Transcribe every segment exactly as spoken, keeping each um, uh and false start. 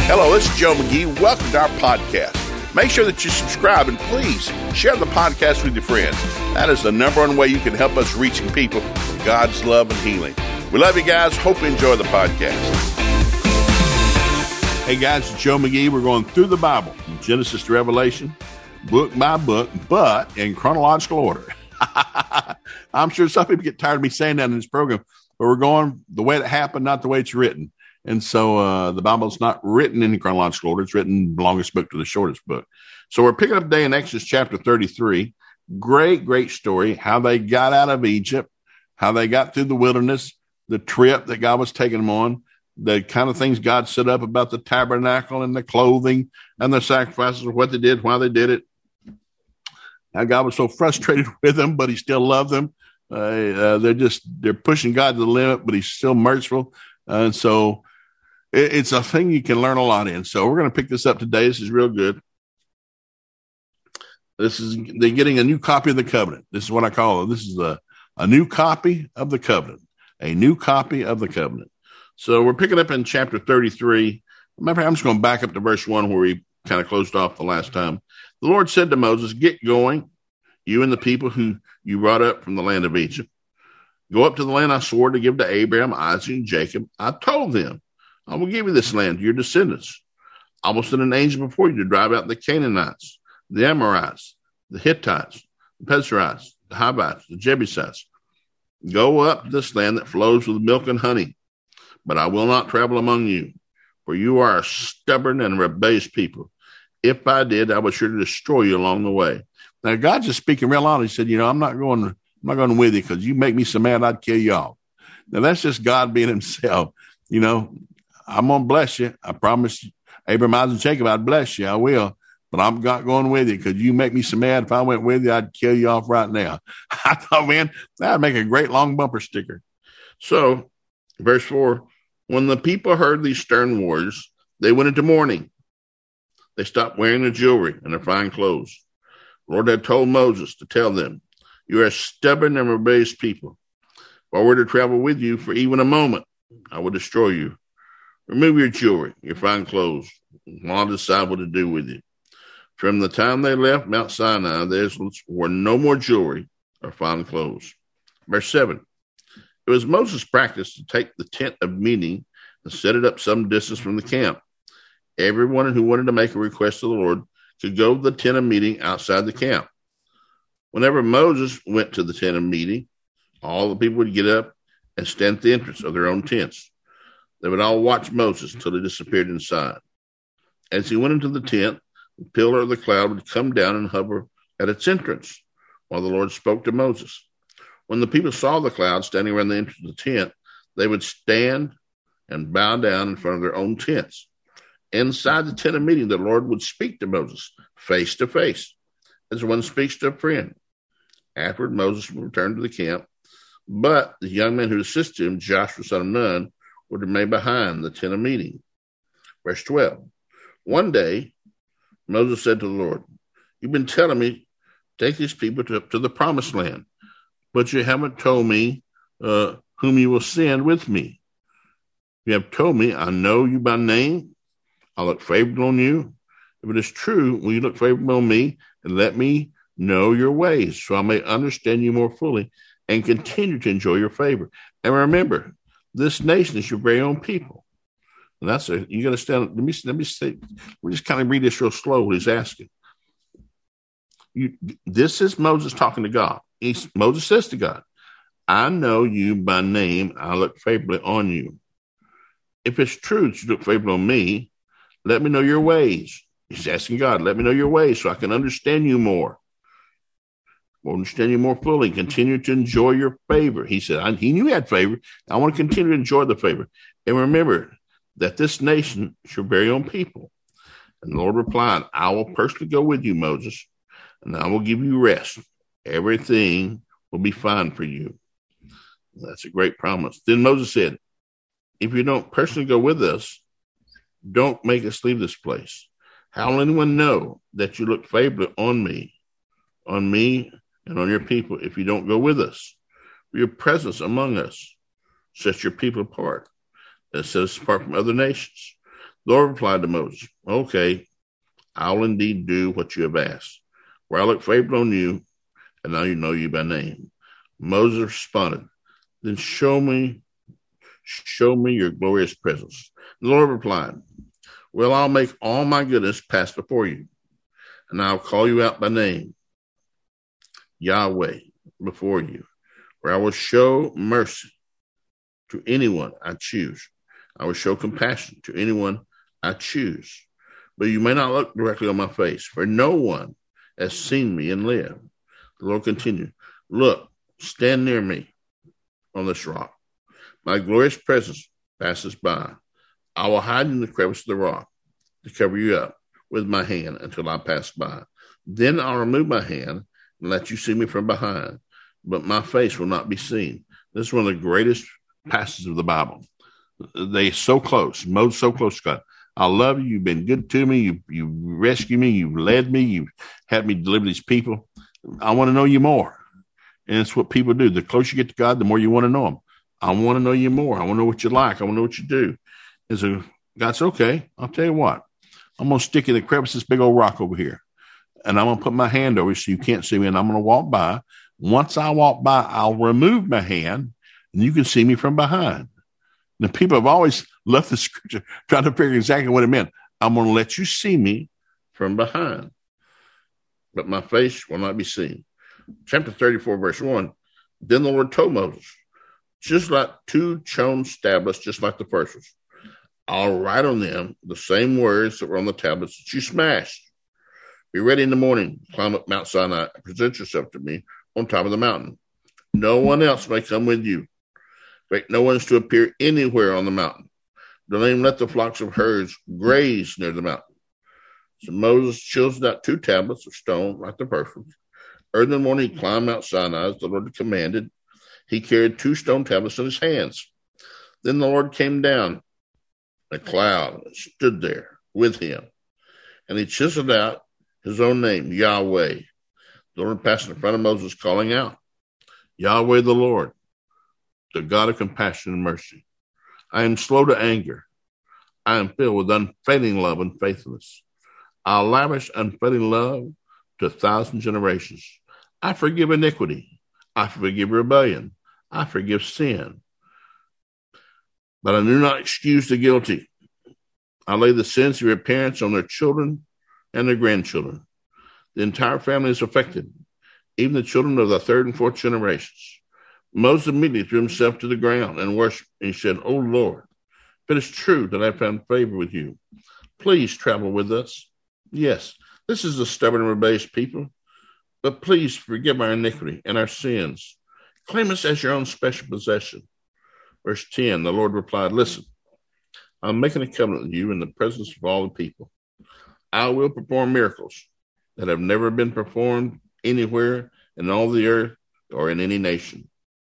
Hello, this is Joe McGee. Welcome to our podcast. Make sure that you subscribe and please share the podcast with your friends. That is the number one way you can help us reaching people with God's love and healing. We love you guys. Hope you enjoy the podcast. Hey guys, it's Joe McGee. We're going through the Bible from Genesis to Revelation, book by book, but in chronological order. I'm sure some people get tired of me saying that in this program, but we're going the way it happened, not the way it's written. And so uh, the Bible's not written in chronological order. It's written the longest book to the shortest book. So we're picking up today in Exodus chapter thirty-three. Great, great story, how they got out of Egypt, how they got through the wilderness, the trip that God was taking them on, the kind of things God set up about the tabernacle and the clothing and the sacrifices, what they did, why they did it. How God was so frustrated with them, but he still loved them. Uh, uh, they're just, they're pushing God to the limit, but he's still merciful. Uh, and so it, it's a thing you can learn a lot in. So we're going to pick this up today. This is real good. This is, they're getting a new copy of the covenant. This is what I call it. This is a, a new copy of the covenant, a new copy of the covenant. So we're picking up in chapter thirty-three. Remember, I'm just going to back up to verse one where we kind of closed off the last time. The Lord said to Moses, "Get going, you and the people who you brought up from the land of Egypt. Go up to the land I swore to give to Abraham, Isaac, and Jacob. I told them, I will give you this land to your descendants. I will send an angel before you to drive out the Canaanites, the Amorites, the Hittites, the Perizzites, the Hivites, the Jebusites. Go up to this land that flows with milk and honey. But I will not travel among you, for you are a stubborn and rebellious people. If I did, I would sure to destroy you along the way." Now, God's just speaking real honest. He said, you know, I'm not going, I'm not going with you because you make me so mad, I'd kill you off. Now, that's just God being himself. You know, I'm going to bless you. I promise you, Abraham, Isaac, and Jacob, I'd bless you. I will. But I'm not going with you because you make me so mad. If I went with you, I'd kill you off right now. I thought, man, that'd make a great long bumper sticker. So, verse four, when the people heard these stern words, they went into mourning. They stopped wearing their jewelry and their fine clothes. The Lord had told Moses to tell them, "You are a stubborn and rebellious people. If I were to travel with you for even a moment, I would destroy you. Remove your jewelry, your fine clothes, and I'll decide what to do with you." From the time they left Mount Sinai, there were no more jewelry or fine clothes. Verse seven, it was Moses' practice to take the tent of meeting and set it up some distance from the camp. Everyone who wanted to make a request to the Lord could go to the tent of meeting outside the camp. Whenever Moses went to the tent of meeting, all the people would get up and stand at the entrance of their own tents. They would all watch Moses until he disappeared inside. As he went into the tent, the pillar of the cloud would come down and hover at its entrance while the Lord spoke to Moses. When the people saw the cloud standing around the entrance of the tent, they would stand and bow down in front of their own tents. Inside the tent of meeting, the Lord would speak to Moses face to face, as one speaks to a friend. Afterward, Moses would return to the camp, but the young men who assisted him, Joshua son of Nun, would remain behind the tent of meeting. Verse twelve, one day, Moses said to the Lord, "You've been telling me, take these people to, to the promised land, but you haven't told me uh, whom you will send with me. You have told me, I know you by name. I look favorable on you. If it is true, will you look favorable on me and let me know your ways so I may understand you more fully and continue to enjoy your favor? And remember, this nation is your very own people." And that's a, you got to stand. Let me, let me say, we just kind of read this real slow. What he's asking. You, this is Moses talking to God. He's, Moses says to God, "I know you by name. I look favorably on you. If it's true that you look favorably on me, let me know your ways." He's asking God, let me know your ways so I can understand you more. Will understand you more fully, continue to enjoy your favor. He said, I, he knew he had favor. I want to continue to enjoy the favor. And remember that this nation is your very own people. And the Lord replied, "I will personally go with you, Moses, and I will give you rest. Everything will be fine for you." That's a great promise. Then Moses said, "If you don't personally go with us, don't make us leave this place. How will anyone know that you look favorably on me, on me and on your people if you don't go with us? For your presence among us sets your people apart. That sets us apart from other nations. The Lord replied to Moses, okay, I'll indeed do what you have asked, for I look favorably on you, and now you know you by name. Moses responded, then show me, show me your glorious presence. The Lord replied, well, I'll make all my goodness pass before you, and I'll call you out by name, Yahweh, before you, where I will show mercy to anyone I choose. I will show compassion to anyone I choose. But you may not look directly on my face, for no one has seen me and lived. The Lord continued, look, stand near me on this rock. My glorious presence passes by. I will hide in the crevice of the rock to cover you up with my hand until I pass by. Then I'll remove my hand and let you see me from behind, but my face will not be seen. This is one of the greatest passages of the Bible. They so close, Moses so close to God. I love you. You've been good to me. You you rescued me. You've led me. You've helped me deliver these people. I want to know you more. And it's what people do. The closer you get to God, the more you want to know him. I want to know you more. I want to know what you like. I want to know what you do. And so God said, okay, I'll tell you what. I'm going to stick in the crevice of this big old rock over here. And I'm going to put my hand over so you can't see me. And I'm going to walk by. Once I walk by, I'll remove my hand and you can see me from behind. Now, people have always left the scripture trying to figure exactly what it meant. I'm going to let you see me from behind, but my face will not be seen. Chapter thirty-four, verse one. Then the Lord told Moses, just like two chosen tablets, just like the first ones, I'll write on them the same words that were on the tablets that you smashed. Be ready in the morning, climb up Mount Sinai, and present yourself to me on top of the mountain. No one else may come with you. In fact, no one is to appear anywhere on the mountain. Don't even let the flocks of herds graze near the mountain. So Moses chiseled out two tablets of stone like the first ones. Early in the morning, he climbed Mount Sinai as the Lord had commanded. He carried two stone tablets in his hands. Then the Lord came down in a cloud and stood there with him. And he chiseled out his own name, Yahweh. The Lord passed in front of Moses, calling out, Yahweh the Lord, the God of compassion and mercy. I am slow to anger. I am filled with unfailing love and faithfulness. I'll lavish unfailing love to a thousand generations. I forgive iniquity. I forgive rebellion. I forgive sin. But I do not excuse the guilty. I lay the sins of your parents on their children and their grandchildren. The entire family is affected, even the children of the third and fourth generations. Moses immediately threw himself to the ground and worshiped. And he said, O Lord, if it is true that I found favor with you, please travel with us. Yes, this is a stubborn and rebellious people, but please forgive our iniquity and our sins. Claim us as your own special possession. Verse ten, the Lord replied, listen, I'm making a covenant with you in the presence of all the people. I will perform miracles that have never been performed anywhere in all the earth or in any nation.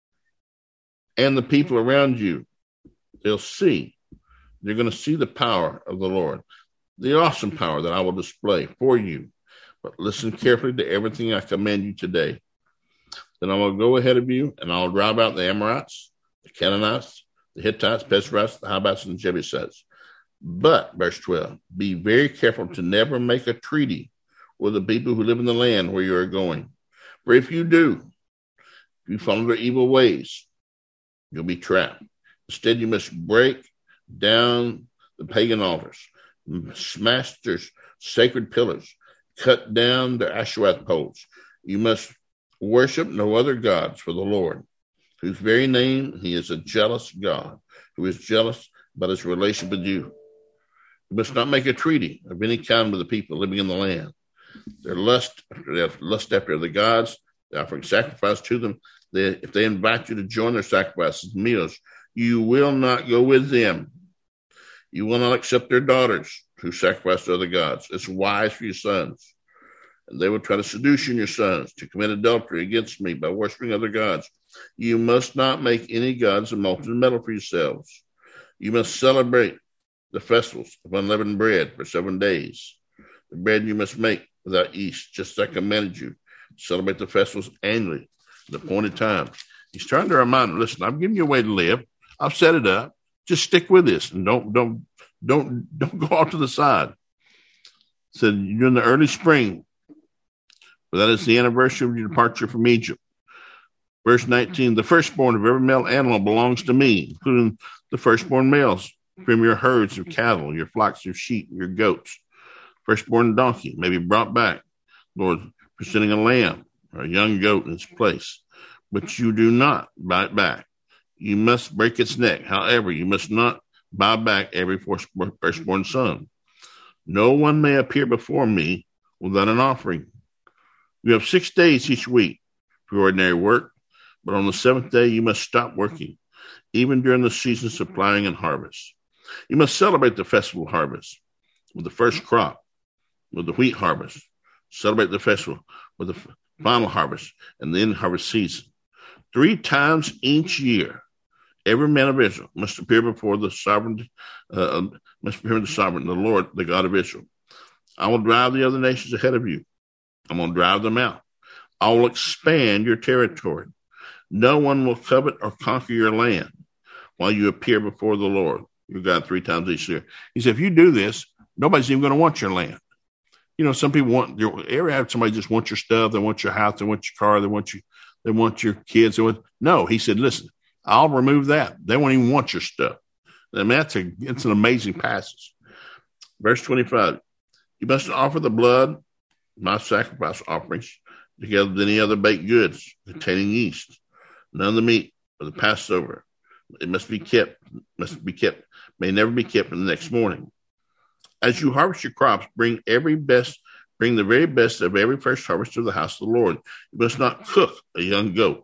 And the people around you, they'll see, they're going to see the power of the Lord, the awesome power that I will display for you. But listen carefully to everything I command you today. Then I will go ahead of you, and I'll drive out the Amorites, the Canaanites, the Hittites, Perizzites, the Hivites, and the Jebusites. But, verse twelve, be very careful to never make a treaty with the people who live in the land where you are going. For if you do, if you follow their evil ways, you'll be trapped. Instead, you must break down the pagan altars, smash their sacred pillars, cut down their Asherah poles. You must worship no other gods for the Lord, whose very name he is a jealous God, who is jealous about his relation with you. You must not make a treaty of any kind with the people living in the land. Their lust, their lust after the gods, they're offering sacrifice to them. They, if they invite you to join their sacrifices and meals, you will not go with them. You will not accept their daughters who sacrifice to other gods as wives for your sons. And they will try to seduce you and your sons to commit adultery against me by worshiping other gods. You must not make any gods of molten metal for yourselves. You must celebrate the festivals of unleavened bread for seven days. The bread you must make without yeast, just as I commanded you. Celebrate the festivals annually, at the appointed time. He's trying to remind them, listen, I've given you a way to live. I've set it up. Just stick with this and don't don't Don't don't go off to the side. It said you're in the early spring, but that is the anniversary of your departure from Egypt. Verse nineteen, the firstborn of every male animal belongs to me, including the firstborn males from your herds of cattle, your flocks of sheep, your goats. Firstborn donkey may be brought back, Lord, presenting a lamb or a young goat in its place. But you do not buy it back. You must break its neck. However, you must not buy back every firstborn son. No one may appear before me without an offering. You have six days each week for ordinary work, but on the seventh day you must stop working, even during the seasons of plowing and harvest. You must celebrate the festival of harvest with the first crop, with the wheat harvest. Celebrate the festival with the final harvest and the end harvest season. Three times each year, every man of Israel must appear before the sovereign, uh, must appear before the sovereign, the Lord, the God of Israel. I will drive the other nations ahead of you. I'm going to drive them out. I will expand your territory. No one will covet or conquer your land while you appear before the Lord, your God, three times each year. He said, if you do this, nobody's even going to want your land. You know, some people want, you ever have somebody just want your stuff, they want your house, they want your car, they want you, they want your kids. They want, no, he said, listen, I'll remove that. They won't even want your stuff. I mean, that's a, it's an amazing passage. Verse twenty-five, you must offer the blood, my sacrifice offerings, together with any other baked goods containing yeast. None of the meat of the Passover. It must be kept, must be kept, may never be kept in the next morning. As you harvest your crops, bring every best, bring the very best of every first harvest to the house of the Lord. You must not cook a young goat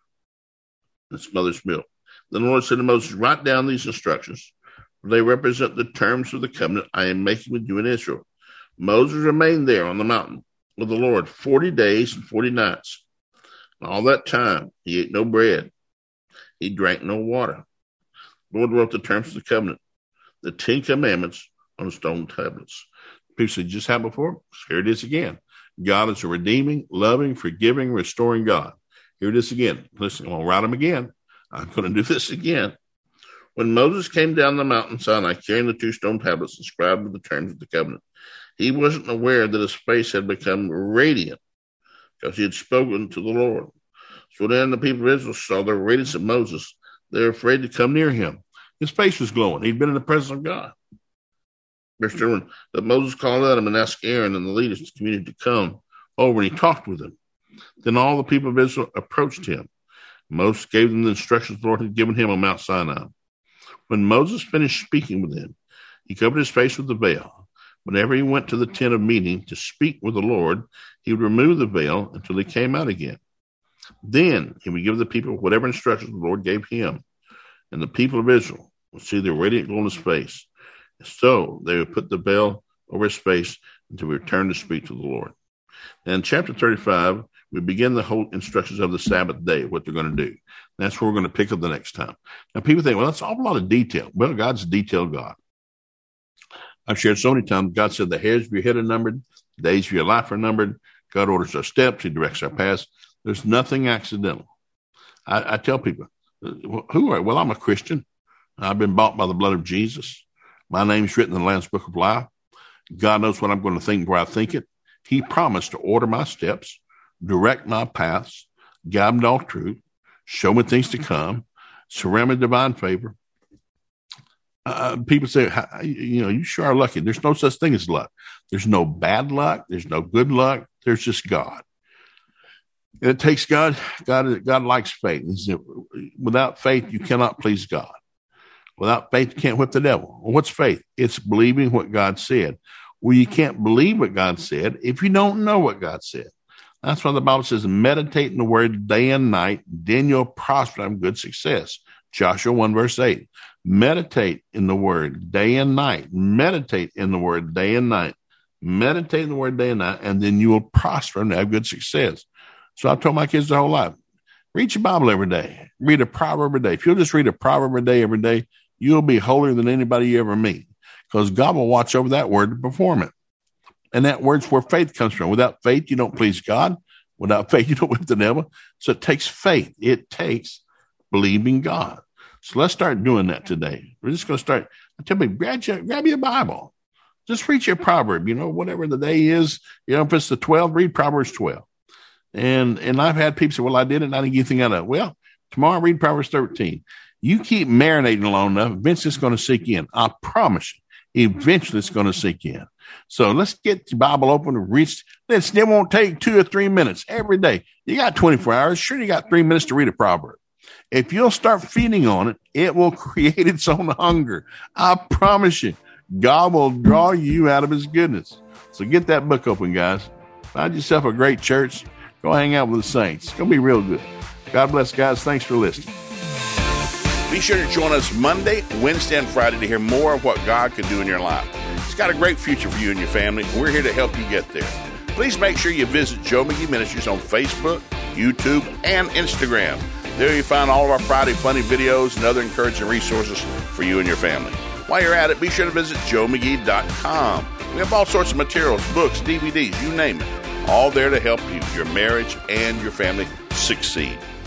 in its mother's milk. Then the Lord said to Moses, write down these instructions, for they represent the terms of the covenant I am making with you in Israel. Moses remained there on the mountain with the Lord forty days and forty nights. And all that time, he ate no bread. He drank no water. The Lord wrote the terms of the covenant, the Ten Commandments, on the stone tablets. People said, just had before. Here it is again. God is a redeeming, loving, forgiving, restoring God. Here it is again. Listen, I'm going to write them again. I'm going to do this again. When Moses came down the mountain Sinai carrying the two stone tablets inscribed with the terms of the covenant, he wasn't aware that his face had become radiant because he had spoken to the Lord. So then the people of Israel saw the radiance of Moses. They were afraid to come near him. His face was glowing. He'd been in the presence of God. Verse twenty-one, that Moses called out him and asked Aaron and the leaders of the community to come over, and he talked with them. Then all the people of Israel approached him. Moses gave them the instructions the Lord had given him on Mount Sinai. When Moses finished speaking with them, he covered his face with the veil. Whenever he went to the tent of meeting to speak with the Lord, he would remove the veil until he came out again. Then he would give the people whatever instructions the Lord gave him, and the people of Israel would see the radiant glow on his face. So they would put the veil over his face until we return to speak to the Lord. And in chapter thirty-five, we begin the whole instructions of the Sabbath day, what they're going to do. That's where we're going to pick up the next time. Now, people think, well, that's an awful lot of detail. Well, God's a detailed God. I've shared so many times, God said the hairs of your head are numbered, the days of your life are numbered. God orders our steps. He directs our paths. There's nothing accidental. I, I tell people, who are you? Well, I'm a Christian. I've been bought by the blood of Jesus. My name's written in the Lamb's Book of Life. God knows what I'm going to think where I think it. He promised to order my steps, direct my paths, guide me to all truth, show me things to come, surround me with divine favor. Uh, people say, you know, you sure are lucky. There's no such thing as luck. There's no bad luck. There's no good luck. There's just God. And it takes God. God, God likes faith. Without faith, you cannot please God. Without faith, you can't whip the devil. Well, what's faith? It's believing what God said. Well, you can't believe what God said if you don't know what God said. That's why the Bible says, meditate in the word day and night, then you'll prosper and have good success. Joshua one, verse eight. Meditate in the word day and night. Meditate in the word day and night. Meditate in the word day and night, and then you will prosper and have good success. So I've told my kids the whole life, read your Bible every day. Read a proverb every day. If you'll just read a proverb every day, every day, you'll be holier than anybody you ever meet, because God will watch over that word to perform it. And that word's where faith comes from. Without faith, you don't please God. Without faith, you don't whip the devil. So it takes faith. It takes believing God. So let's start doing that today. We're just going to start. I tell people, grab your, grab your Bible. Just read your proverb, you know, whatever the day is. You know, if it's the twelve, read Proverbs twelve. And and I've had people say, well, I did it and I didn't get anything out of it. Well, tomorrow read Proverbs thirteen. You keep marinating long enough, eventually it's going to sink in. I promise you, eventually it's going to sink in. So let's get the Bible open and reach. It still won't take two or three minutes every day. You got twenty-four hours. Sure, you got three minutes to read a proverb. If you'll start feeding on it, it will create its own hunger. I promise you, God will draw you out of his goodness. So get that book open, guys. Find yourself a great church. Go hang out with the saints. It's going to be real good. God bless, guys. Thanks for listening. Be sure to join us Monday, Wednesday, and Friday to hear more of what God can do in your life. He's got a great future for you and your family. We're here to help you get there. Please make sure you visit Joe McGee Ministries on Facebook, YouTube, and Instagram. There you find all of our Friday Funny videos and other encouraging resources for you and your family. While you're at it, be sure to visit joe mcgee dot com. We have all sorts of materials, books, D V Ds, you name it, all there to help you, your marriage, and your family succeed.